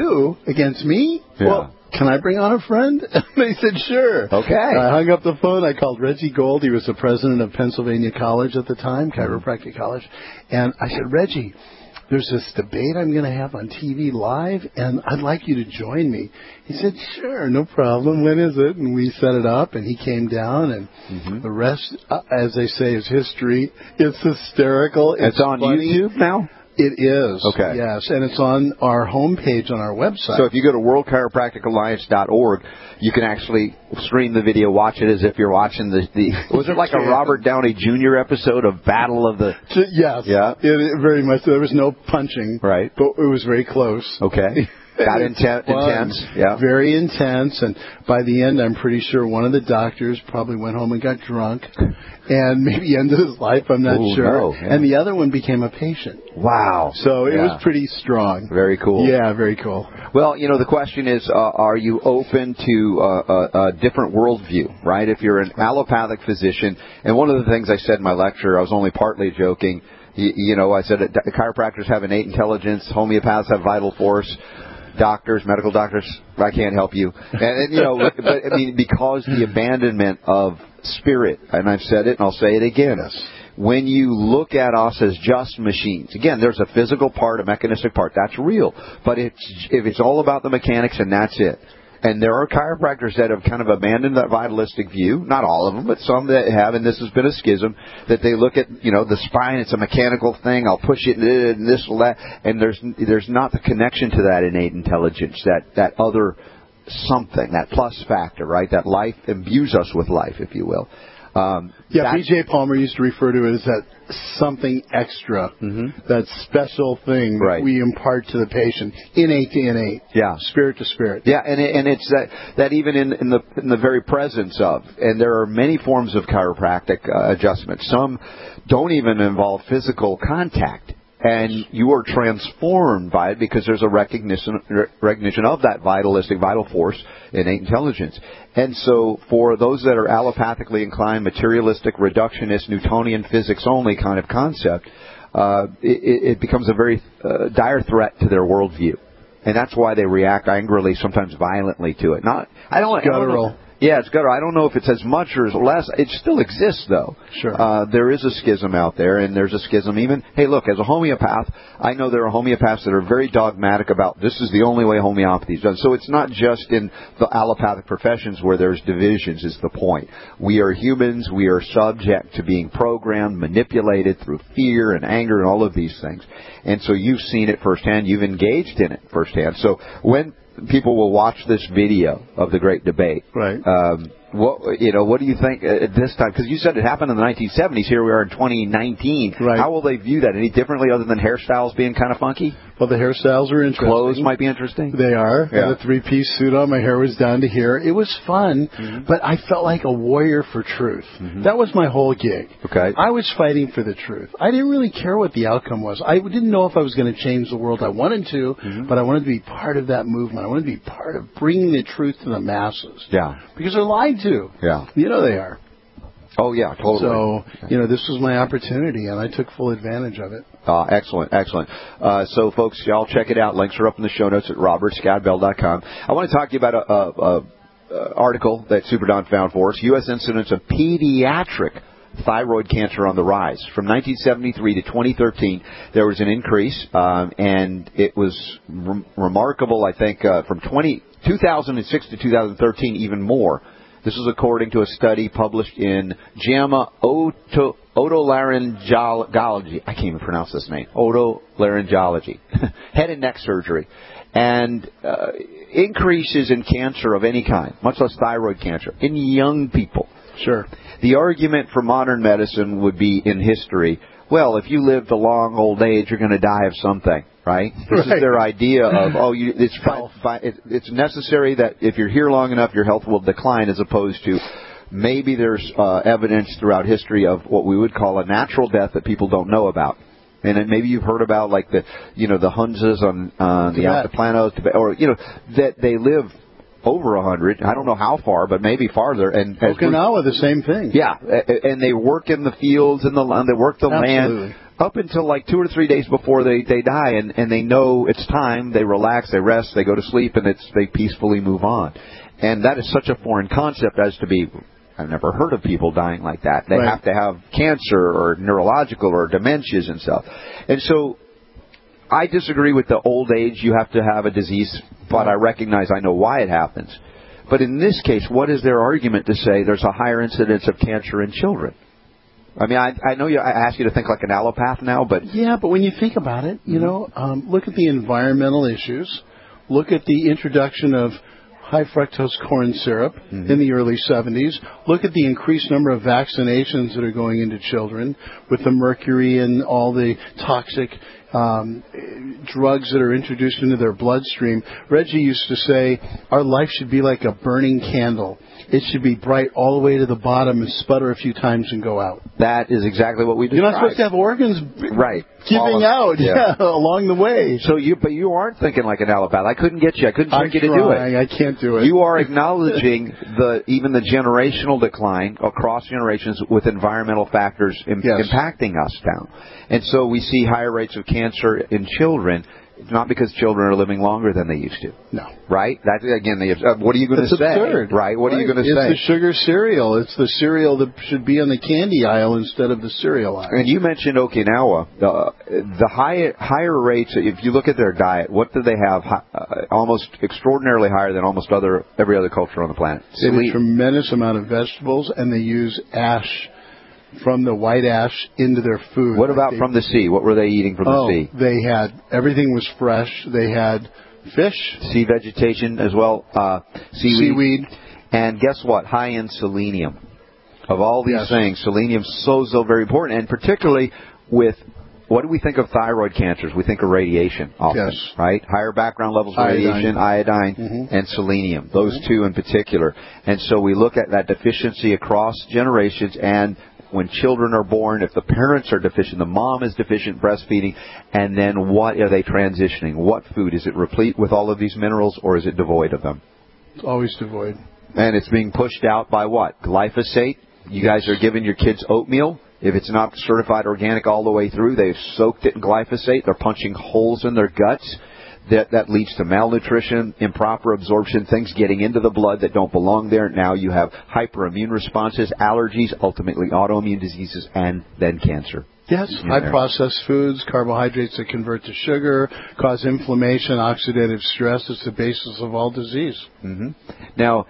2 against me? Yeah. Well, can I bring on a friend? And they said, sure. Okay. I hung up the phone. I called Reggie Gold. He was the president of Pennsylvania College at the time, Chiropractic College. And I said, Reggie, there's this debate I'm going to have on TV live, and I'd like you to join me. He said, sure, no problem. When is it? And we set it up, and he came down, and the rest, as they say, is history. It's hysterical. It's on funny. YouTube now? It is. Okay. Yes, and it's on our homepage on our website. So if you go to worldchiropracticalliance.org, you can actually stream the video, watch it as if you're watching the was it like a Robert Downey Jr. episode of Battle of the... Yes. Yeah. It very much. There was no punching. Right. But it was very close. Okay. Got intense. Yeah. Very intense. And by the end, I'm pretty sure one of the doctors probably went home and got drunk and maybe ended his life. I'm not sure. No, yeah. And the other one became a patient. Wow. So it was pretty strong. Very cool. Yeah, very cool. Well, the question is, are you open to a different worldview, right? If you're an allopathic physician, and one of the things I said in my lecture, I was only partly joking, I said that chiropractors have innate intelligence, homeopaths have vital force, doctors, medical doctors, I can't help you. And but I mean, because the abandonment of spirit, and I've said it and I'll say it again. Yes. When you look at us as just machines, again, there's a physical part, a mechanistic part, that's real. But if it's all about the mechanics and that's it. And there are chiropractors that have kind of abandoned that vitalistic view. Not all of them, but some that have, and this has been a schism, that they look at, the spine, it's a mechanical thing, I'll push it, and this or that, and there's not the connection to that innate intelligence, that other something, that plus factor, right? That life imbues us with life, if you will. B.J. Palmer used to refer to it as that something extra, that special thing that we impart to the patient, innate to innate, spirit to spirit. Yeah, and it's that even in the very presence of, and there are many forms of chiropractic adjustments. Some don't even involve physical contact. And you are transformed by it because there's a recognition of that vital force, innate intelligence. And so for those that are allopathically inclined, materialistic, reductionist, Newtonian physics only kind of concept, it becomes a very dire threat to their worldview. And that's why they react angrily, sometimes violently to it. Guttural. Yeah, it's guttural. I don't know if it's as much or as less. It still exists, though. Sure. There is a schism out there, and there's a schism even. Hey, look, as a homeopath, I know there are homeopaths that are very dogmatic about this is the only way homeopathy is done. So it's not just in the allopathic professions where there's divisions is the point. We are humans. We are subject to being programmed, manipulated through fear and anger and all of these things. And so you've seen it firsthand. You've engaged in it firsthand. So when people will watch this video of the Great Debate, right? What do you think at this time? Because you said it happened in the 1970s. Here we are in 2019. Right. How will they view that? Any differently other than hairstyles being kind of funky? Well, the hairstyles are interesting. Clothes might be interesting. They are. Yeah. I had a 3-piece suit on. My hair was down to here. It was fun, but I felt like a warrior for truth. That was my whole gig. Okay. I was fighting for the truth. I didn't really care what the outcome was. I didn't know if I was going to change the world. I wanted to, but I wanted to be part of that movement. I wanted to be part of bringing the truth to the masses. Yeah. Because they're lied to. Yeah. You know they are. Oh, yeah, totally. So, this was my opportunity, and I took full advantage of it. Excellent. So, folks, y'all check it out. Links are up in the show notes at robertscottbell.com. I want to talk to you about a article that Super Don found for us. U.S. incidence of pediatric thyroid cancer on the rise. From 1973 to 2013, there was an increase, and it was remarkable, I think, from 2006 to 2013, even more. This is according to a study published in JAMA Otolaryngology. I can't even pronounce this name. Otolaryngology. Head and neck surgery. And increases in cancer of any kind, much less thyroid cancer, in young people. Sure. The argument for modern medicine would be in history, well, if you live to long old age, you're going to die of something, right? This is their idea of, it's necessary that if you're here long enough, your health will decline, as opposed to maybe there's evidence throughout history of what we would call a natural death that people don't know about. And then maybe you've heard about, like, the Hunzas on the Altiplano, or, that they live over 100. I don't know how far, but maybe farther. And Okinawa, the same thing. Yeah, and they work in the fields and they work the land up until like 2 or 3 days before they die, and they know it's time. They relax, they rest, they go to sleep, and they peacefully move on. And that is such a foreign concept as to be. I've never heard of people dying like that. They have to have cancer or neurological or dementias and stuff. And so I disagree with the old age, you have to have a disease, but I recognize I know why it happens. But in this case, what is their argument to say there's a higher incidence of cancer in children? I mean, I know I ask you to think like an allopath now, but... Yeah, but when you think about it, look at the environmental issues. Look at the introduction of high fructose corn syrup in the early 70s. Look at the increased number of vaccinations that are going into children with the mercury and all the toxic drugs that are introduced into their bloodstream. Reggie used to say, our life should be like a burning candle. It should be bright all the way to the bottom and sputter a few times and go out. That is exactly what we described. You're not supposed to have organs giving out along the way. So you aren't thinking like an allopath. I couldn't get you. I couldn't trick you to do it. I can't do it. You are acknowledging even the generational decline across generations with environmental factors impacting us now. And so we see higher rates of cancer in children. Not because children are living longer than they used to. No. Right? That's, again, what are you going to say? Absurd. Right? What are you going to say? It's the sugar cereal. It's the cereal that should be on the candy aisle instead of the cereal aisle. And you mentioned Okinawa. The higher rates, if you look at their diet, what do they have? Almost extraordinarily higher than almost every other culture on the planet. They have a tremendous amount of vegetables, and they use ash from the white ash into their food. What about from the sea? What were they eating from the sea? They had, everything was fresh. They had fish. Sea vegetation as well, seaweed. And guess what? High in selenium. Of all these things, selenium is so very important, and particularly with, what do we think of thyroid cancers? We think of radiation often, right? Higher background levels of radiation, iodine, and selenium. Those two in particular. And so we look at that deficiency across generations, and when children are born, if the parents are deficient, the mom is deficient breastfeeding, and then what are they transitioning? What food? Is it replete with all of these minerals, or is it devoid of them? It's always devoid. And it's being pushed out by what? Glyphosate? You guys are giving your kids oatmeal. If it's not certified organic all the way through, they've soaked it in glyphosate. They're punching holes in their guts. That leads to malnutrition, improper absorption, things getting into the blood that don't belong there. Now you have hyperimmune responses, allergies, ultimately autoimmune diseases, and then cancer. Yes, high-processed foods, carbohydrates that convert to sugar, cause inflammation, oxidative stress. It's the basis of all disease. Now,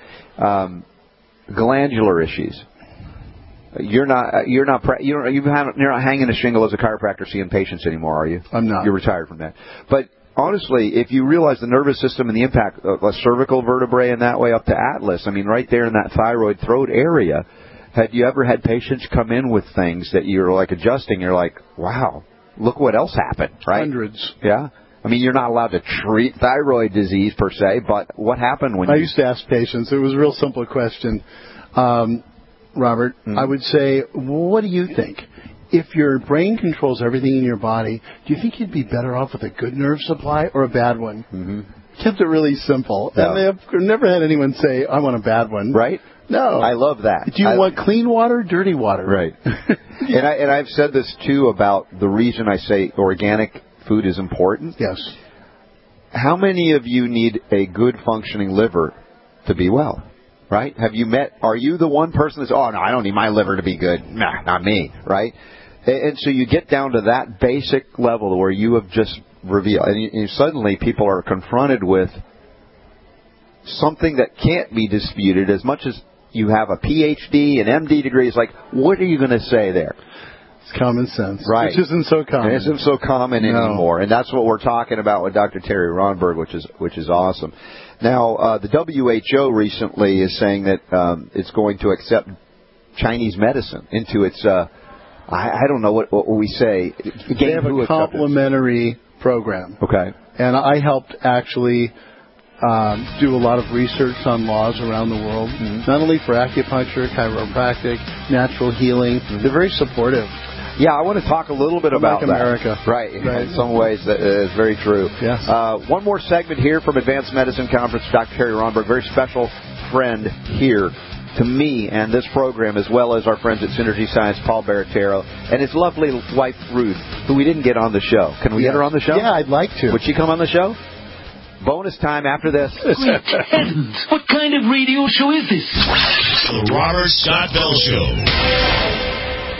glandular issues. You're not hanging a shingle as a chiropractor seeing patients anymore, are you? I'm not. You're retired from that. But honestly, if you realize the nervous system and the impact of a cervical vertebrae in that way up to atlas, I mean, right there in that thyroid throat area, had you ever had patients come in with things that you're like adjusting, you're like, wow, look what else happened, right? Hundreds. Yeah. I mean, you're not allowed to treat thyroid disease per se, but what happened when I used to ask patients, it was a real simple question, Robert, I would say, what do you think? If your brain controls everything in your body, do you think you'd be better off with a good nerve supply or a bad one? Kept it really simple. Yeah. And I've never had anyone say, I want a bad one. Right? No. I love that. Do you want clean water, dirty water? Right. And I've said this, too, about the reason I say organic food is important. Yes. How many of you need a good functioning liver to be well? Right? Are you the one person that's, oh, no, I don't need my liver to be good. Nah, not me. Right? And so you get down to that basic level where you have just revealed, and suddenly people are confronted with something that can't be disputed as much as you have a PhD, an MD degree. It's like, what are you going to say there? It's common sense. Right. Which isn't so common. It isn't so common anymore. And that's what we're talking about with Dr. Terry Ronberg, which is awesome. Now, the WHO recently is saying that it's going to accept Chinese medicine into its, I don't know what we say. They have a complementary program. Okay. And I helped actually do a lot of research on laws around the world, not only for acupuncture, chiropractic, natural healing. They're very supportive. Yeah, I want to talk a little bit about America. that. Right. In some ways, that is very true. Yes. One more segment here from Advanced Medicine Conference. Dr. Terry Ronberg, very special friend here to me and this program, as well as our friends at Synergy Science, Paul Baratero, and his lovely wife, Ruth, who we didn't get on the show. Can we get her on the show? Yeah, I'd like to. Would she come on the show? Bonus time after this. Great heavens! What kind of radio show is this? The Robert Scott Bell Show.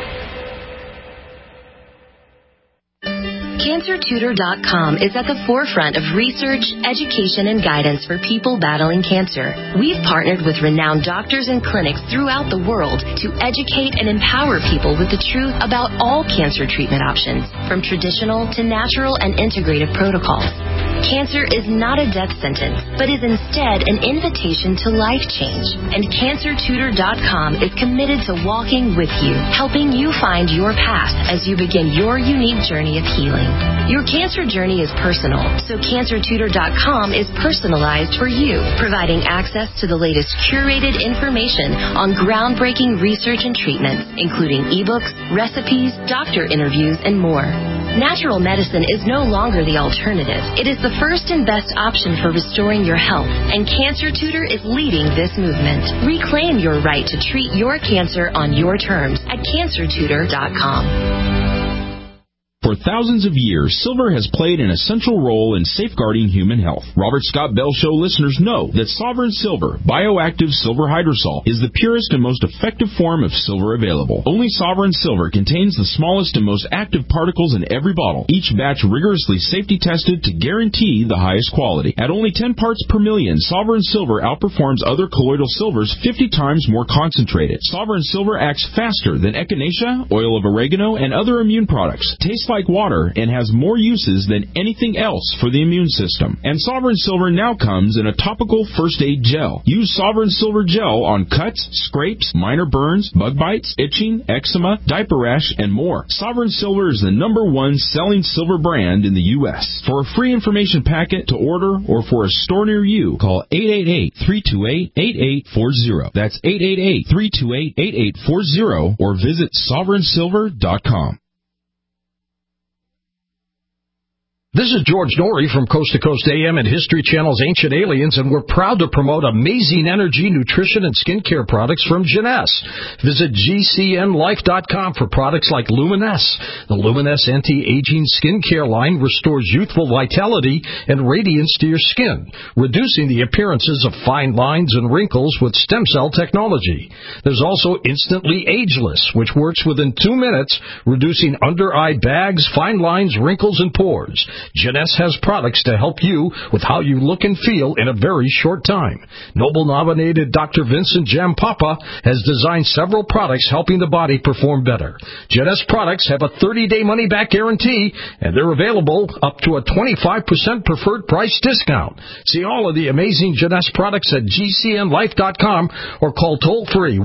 CancerTutor.com is at the forefront of research, education, and guidance for people battling cancer. We've partnered with renowned doctors and clinics throughout the world to educate and empower people with the truth about all cancer treatment options, from traditional to natural and integrative protocols. Cancer is not a death sentence, but is instead an invitation to life change. And CancerTutor.com is committed to walking with you, helping you find your path as you begin your unique journey of healing. Your cancer journey is personal, so CancerTutor.com is personalized for you, providing access to the latest curated information on groundbreaking research and treatments, including ebooks, recipes, doctor interviews, and more. Natural medicine is no longer the alternative. It is the first and best option for restoring your health, and Cancer Tutor is leading this movement. Reclaim your right to treat your cancer on your terms at CancerTutor.com. For thousands of years, silver has played an essential role in safeguarding human health. Robert Scott Bell Show listeners know that Sovereign Silver, bioactive silver hydrosol, is the purest and most effective form of silver available. Only Sovereign Silver contains the smallest and most active particles in every bottle, each batch rigorously safety tested to guarantee the highest quality. At only 10 parts per million, Sovereign Silver outperforms other colloidal silvers 50 times more concentrated. Sovereign Silver acts faster than echinacea, oil of oregano, and other immune products. Tastes like water and has more uses than anything else for the immune system. And Sovereign Silver now comes in a topical first aid gel. Use Sovereign Silver gel on cuts, scrapes, minor burns, bug bites, itching, eczema, diaper rash, and more. Sovereign Silver is the #1 selling silver brand in the U.S. For a free information packet to order or for a store near you, call 888-328-8840. That's 888-328-8840 or visit SovereignSilver.com. This is George Norrie from Coast to Coast AM and History Channel's Ancient Aliens, and we're proud to promote amazing energy, nutrition, and skincare products from Jeunesse. Visit GCNLife.com for products like Luminesce. The Luminesce anti-aging skincare line restores youthful vitality and radiance to your skin, reducing the appearances of fine lines and wrinkles with stem cell technology. There's also Instantly Ageless, which works within 2 minutes, reducing under-eye bags, fine lines, wrinkles, and pores. Jeunesse has products to help you with how you look and feel in a very short time. Nobel-nominated Dr. Vincent Jampapa has designed several products helping the body perform better. Jeunesse products have a 30-day money-back guarantee, and they're available up to a 25% preferred price discount. See all of the amazing Jeunesse products at GCNLife.com or call toll-free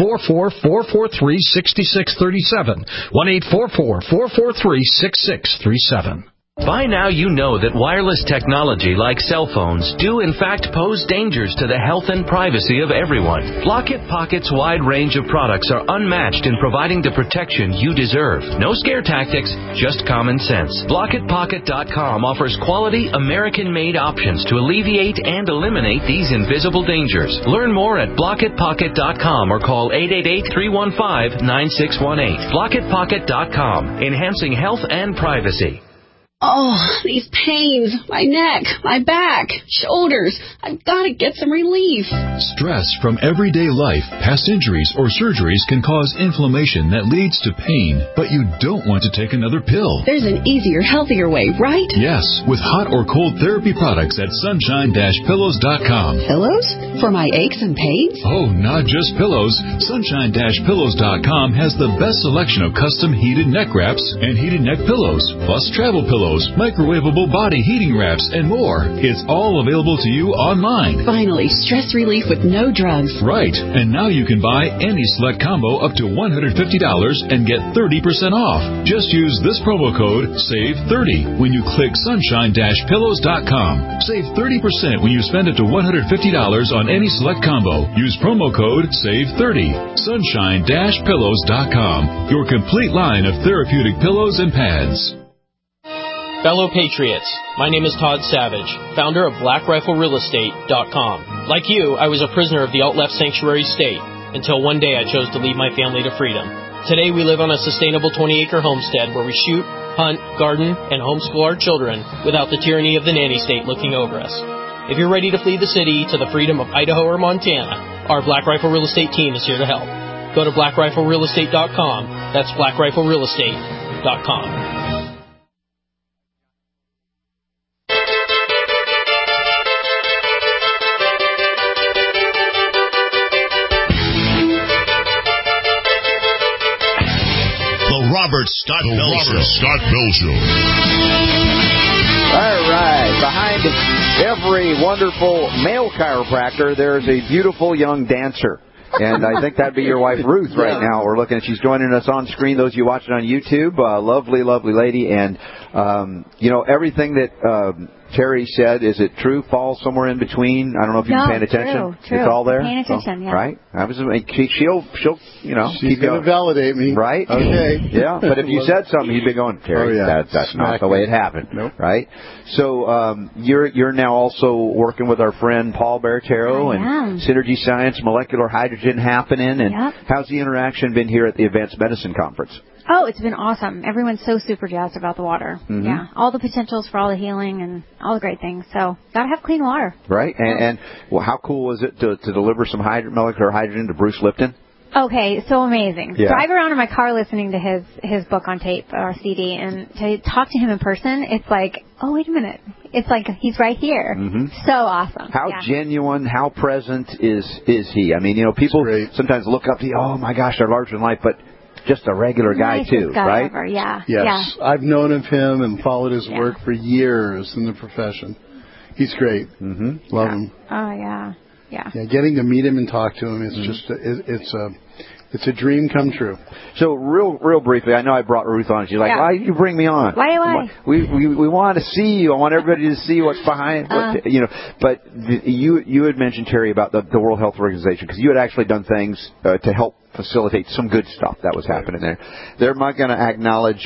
1-844-443-6637, 1-844-443-6637. By now you know that wireless technology like cell phones do in fact pose dangers to the health and privacy of everyone. Block-It Pocket's wide range of products are unmatched in providing the protection you deserve. No scare tactics, just common sense. BlockItPocket.com offers quality American-made options to alleviate and eliminate these invisible dangers. Learn more at BlockItPocket.com or call 888-315-9618. BlockItPocket.com, enhancing health and privacy. Oh, these pains, my neck, my back, shoulders. I've got to get some relief. Stress from everyday life, past injuries, or surgeries can cause inflammation that leads to pain, but you don't want to take another pill. There's an easier, healthier way, right? Yes, with hot or cold therapy products at sunshine-pillows.com. Pillows? For my aches and pains? Oh, not just pillows. Sunshine-pillows.com has the best selection of custom heated neck wraps and heated neck pillows, plus travel pillows, microwavable body heating wraps, and more. It's all available to you online. Finally, stress relief with no drugs. Right. And now you can buy any select combo up to $150 and get 30% off. Just use this promo code SAVE30 when you click sunshine-pillows.com. Save 30% when you spend up to $150 on any select combo. Use promo code SAVE30. Sunshine-pillows.com. Your complete line of therapeutic pillows and pads. Fellow Patriots, my name is Todd Savage, founder of BlackRifleRealEstate.com. Like you, I was a prisoner of the alt-left sanctuary state until one day I chose to lead my family to freedom. Today we live on a sustainable 20-acre homestead where we shoot, hunt, garden, and homeschool our children without the tyranny of the nanny state looking over us. If you're ready to flee the city to the freedom of Idaho or Montana, our Black Rifle Real Estate team is here to help. Go to BlackRifleRealEstate.com. That's BlackRifleRealEstate.com. Robert Scott Bell Show. All right. Behind every wonderful male chiropractor, there's a beautiful young dancer. And I think that'd be your wife, Ruth, right now. We're looking, she's joining us on screen, those of you watching on YouTube. Lovely, lovely lady. And, everything that Terry said, is it true? Falls somewhere in between? I don't know if you've been paying attention. True. It's all there? Paying attention, yeah. Right? She'll she's going to validate me. Right? Okay. Yeah, but if you said something, he'd be going, Terry, that's not the way it happened. Nope. Right? So, you're now also working with our friend Paul Baratero and Synergy Science, molecular hydrogen happening. And how's the interaction been here at the Advanced Medicine Conference? Oh, it's been awesome. Everyone's so super jazzed about the water. Mm-hmm. Yeah, all the potentials for all the healing and all the great things. So, gotta have clean water. Right, and how cool was it to deliver some molecular hydrogen to Bruce Lipton? Okay, so amazing. Yeah. Drive around in my car listening to his book on tape or CD, and to talk to him in person, it's like, oh, wait a minute. It's like he's right here. Mm-hmm. So awesome. How genuine, how present is he? I mean, people sometimes look up to you, oh my gosh, they're larger than life, but just a regular guy too, right? Ever. Yeah. Yes, yeah. I've known of him and followed his work for years in the profession. He's great. Mm-hmm. Love him. Oh yeah. Yeah. Yeah. Getting to meet him and talk to him is just it's a dream come true. So real briefly, I know I brought Ruth on. She's like, why did you bring me on? Why? We want to see you. I want everybody to see what's behind. But you had mentioned, Terry, about the World Health Organization, because you had actually done things to help facilitate some good stuff that was happening there. They're not going to acknowledge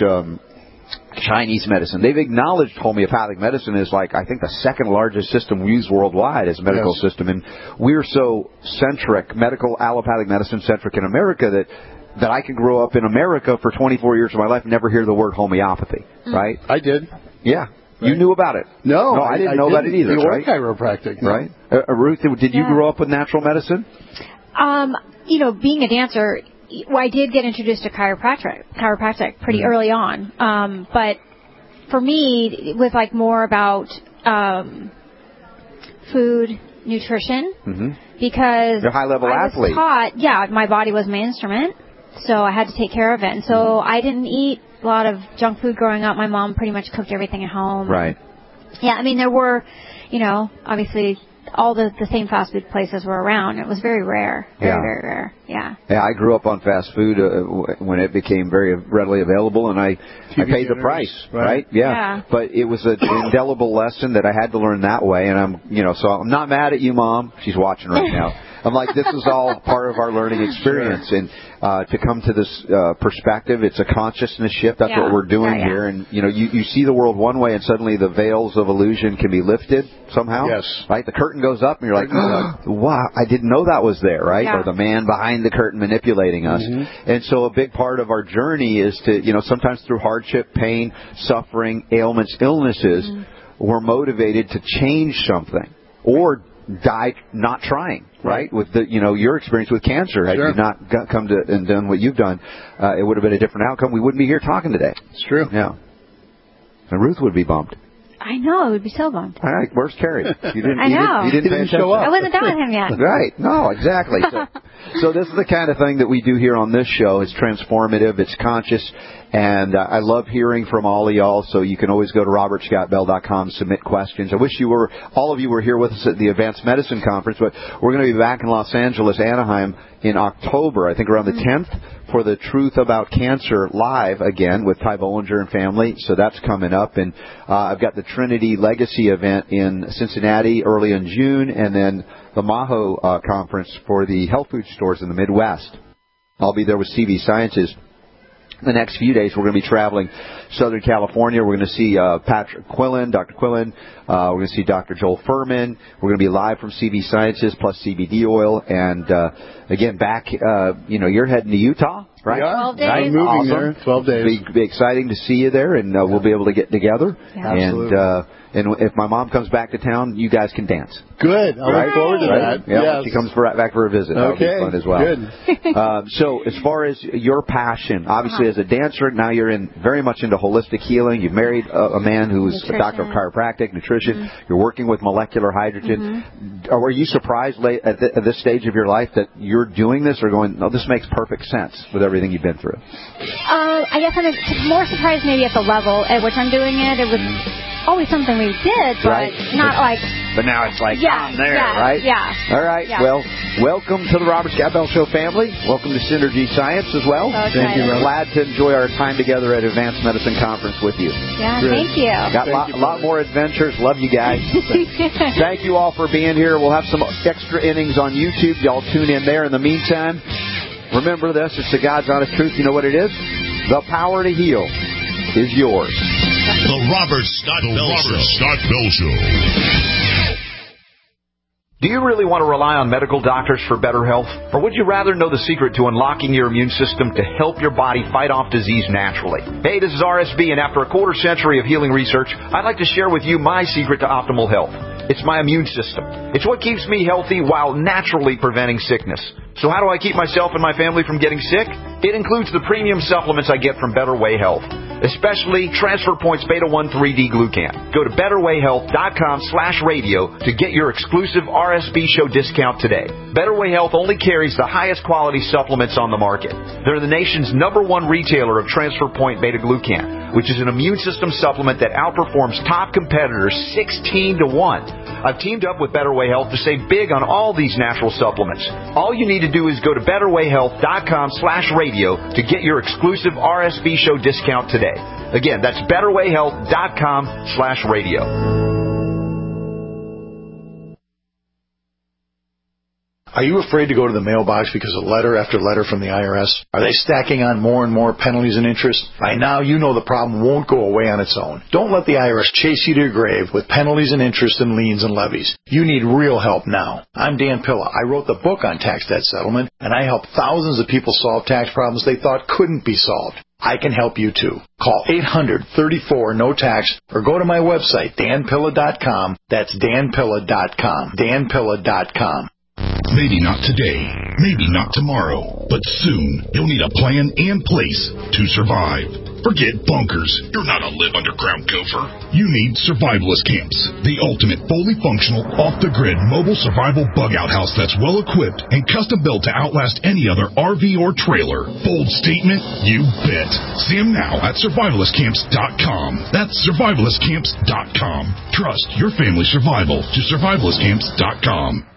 Chinese medicine. They've acknowledged homeopathic medicine is I think the second largest system used worldwide as a medical system. And we're so medical allopathic medicine centric in America that I could grow up in America for 24 years of my life and never hear the word homeopathy, right? I did. Yeah. Right. You knew about it. No, I didn't know about it either, right? Chiropractic. Right. Ruth, did you grow up with natural medicine? Being a dancer, I did get introduced to chiropractic pretty early on. But for me, it was like more about food, nutrition, because you're a high-level athlete. I was taught, my body was my instrument, so I had to take care of it. And so I didn't eat a lot of junk food growing up. My mom pretty much cooked everything at home. Right. Yeah, I mean, there were, obviously all the same fast food places were around. It was very rare. Very rare. Yeah. Yeah, I grew up on fast food when it became very readily available, and I paid the price, right? Yeah. But it was an indelible lesson that I had to learn that way, and so I'm not mad at you, Mom. She's watching right now. I'm like, this is all part of our learning experience, and to come to this perspective, it's a consciousness shift. That's what we're doing here, and you see the world one way, and suddenly the veils of illusion can be lifted somehow. Yes. Right. The curtain goes up, and you're like, wow, I didn't know that was there, right? Or the man behind the curtain manipulating us. And so a big part of our journey is to, sometimes through hardship, pain, suffering, ailments, illnesses, we're motivated to change something or die not trying, right? With your experience with cancer, had you not come to and done what you've done, it would have been a different outcome. We wouldn't be here talking today. It's true. Yeah. And Ruth would be bummed. I know, it would be so bummed. All right, where's Terry? You didn't, I know. You didn't show up. I wasn't done with him yet. Right. No, exactly. So this is the kind of thing that we do here on this show. It's transformative. It's conscious. And I love hearing from all of y'all, so you can always go to robertscottbell.com, submit questions. I wish all of you were here with us at the Advanced Medicine Conference, but we're going to be back in Los Angeles, Anaheim, in October, I think around the 10th, for the Truth About Cancer Live again with Ty Bollinger and family. So that's coming up. And I've got the Trinity Legacy event in Cincinnati early in June, and then the Maho conference for the health food stores in the Midwest. I'll be there with CV Sciences. The next few days, we're going to be traveling Southern California. We're going to see Patrick Quillen, Dr. Quillen. We're going to see Dr. Joel Furman. We're going to be live from CV Sciences plus CBD oil. And, again, back, you're heading to Utah, right? 12 days. I'm moving there. 12 days. Be exciting to see you there, and we'll be able to get together. Yeah. Absolutely. And if my mom comes back to town, you guys can dance. Good. I look forward to that. Yeah, she comes back for a visit. That'll be fun as well. Good. So as far as your passion, obviously as a dancer, now you're very much into holistic healing. You've married a man who's a doctor of chiropractic, nutrition. You're working with molecular hydrogen. Were you surprised at this stage of your life that you're doing this, or going, no, this makes perfect sense with everything you've been through? I guess I'm more surprised maybe at the level at which I'm doing it. It was always something we did, but not like... But now it's like, I'm there, right? Yeah. All right. Yeah. Well, welcome to the Robert Scott Bell Show family. Welcome to Synergy Science as well. Thank you. Glad to enjoy our time together at Advanced Medicine Conference with you. Yeah, thank you. Got a lot more adventures. Love you guys. Thank you all for being here. We'll have some extra innings on YouTube. Y'all tune in there. In the meantime, remember this. It's the God's honest truth. You know what it is? The power to heal is yours. The Robert Scott Bell Show. Do you really want to rely on medical doctors for better health? Or would you rather know the secret to unlocking your immune system to help your body fight off disease naturally? Hey, this is RSB, and after a quarter century of healing research, I'd like to share with you my secret to optimal health. It's my immune system. It's what keeps me healthy while naturally preventing sickness. So how do I keep myself and my family from getting sick? It includes the premium supplements I get from Better Way Health, especially Transfer Points Beta 1 3D Glucan. Go to betterwayhealth.com/radio to get your exclusive RSB show discount today. Better Way Health only carries the highest quality supplements on the market. They're the nation's #1 retailer of Transfer Point Beta Glucan, which is an immune system supplement that outperforms top competitors 16-1. I've teamed up with Better Way Health to save big on all these natural supplements. All you need to do is go to betterwayhealth.com/radio to get your exclusive RSB show discount today. Again, that's betterwayhealth.com/radio. Are you afraid to go to the mailbox because of letter after letter from the IRS? Are they stacking on more and more penalties and interest? By now, you know the problem won't go away on its own. Don't let the IRS chase you to your grave with penalties and interest and liens and levies. You need real help now. I'm Dan Pilla. I wrote the book on tax debt settlement, and I help thousands of people solve tax problems they thought couldn't be solved. I can help you too. Call 800-34-NO-TAX or go to my website, danpilla.com. That's danpilla.com. danpilla.com. Maybe not today, maybe not tomorrow, but soon you'll need a plan in place to survive. Forget bunkers. You're not a live underground gopher. You need Survivalist Camps, the ultimate fully functional, off-the-grid mobile survival bug-out house that's well-equipped and custom-built to outlast any other RV or trailer. Bold statement? You bet. See them now at survivalistcamps.com. That's survivalistcamps.com. Trust your family's survival to survivalistcamps.com.